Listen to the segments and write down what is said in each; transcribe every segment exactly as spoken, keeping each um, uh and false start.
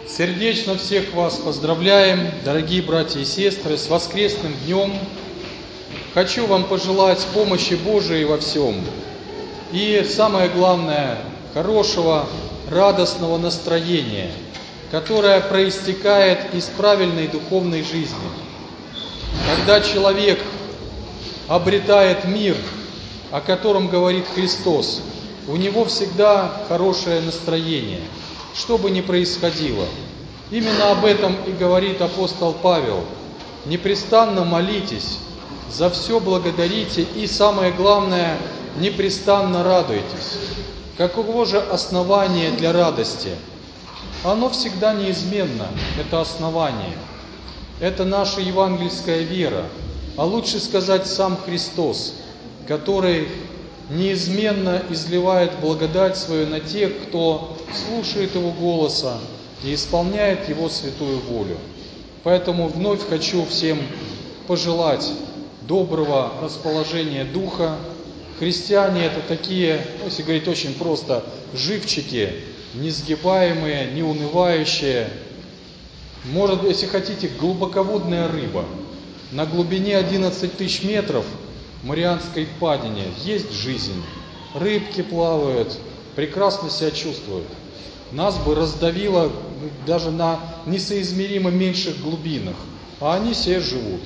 Сердечно всех вас поздравляем, дорогие братья и сестры, с воскресным днем. Хочу вам пожелать помощи Божией во всем. И самое главное, хорошего, радостного настроения, которое проистекает из правильной духовной жизни. Когда человек обретает мир, о котором говорит Христос, у него всегда хорошее настроение, что бы ни происходило. Именно об этом и говорит апостол Павел. Непрестанно молитесь, за все благодарите и, самое главное, непрестанно радуйтесь. Каково же основание для радости? Оно всегда неизменно, это основание. Это наша евангельская вера, а лучше сказать сам Христос, который неизменно изливает благодать свою на тех, кто слушает Его голоса и исполняет Его святую волю. Поэтому вновь хочу всем пожелать доброго расположения духа. Христиане – это такие, если говорить очень просто, живчики, несгибаемые, неунывающие. Может, если хотите, глубоководная рыба. На глубине одиннадцать тысяч метров в Марианской впадине есть жизнь. Рыбки плавают, прекрасно себя чувствуют. Нас бы раздавило даже на несоизмеримо меньших глубинах, а они себе живут.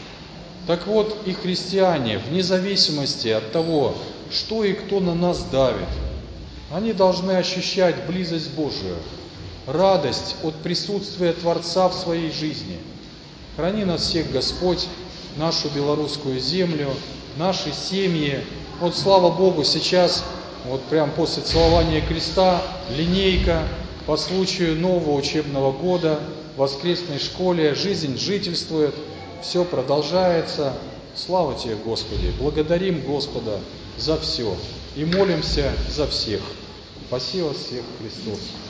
Так вот, и христиане, вне зависимости от того, что и кто на нас давит, они должны ощущать близость Божию, радость от присутствия Творца в своей жизни. Храни нас всех, Господь, нашу белорусскую землю, наши семьи. Вот, слава Богу, сейчас, вот прям после целования креста, линейка по случаю нового учебного года в воскресной школе. Жизнь жительствует, все продолжается. Слава Тебе, Господи! Благодарим Господа за все и молимся за всех. Спаси вас всех, Христос!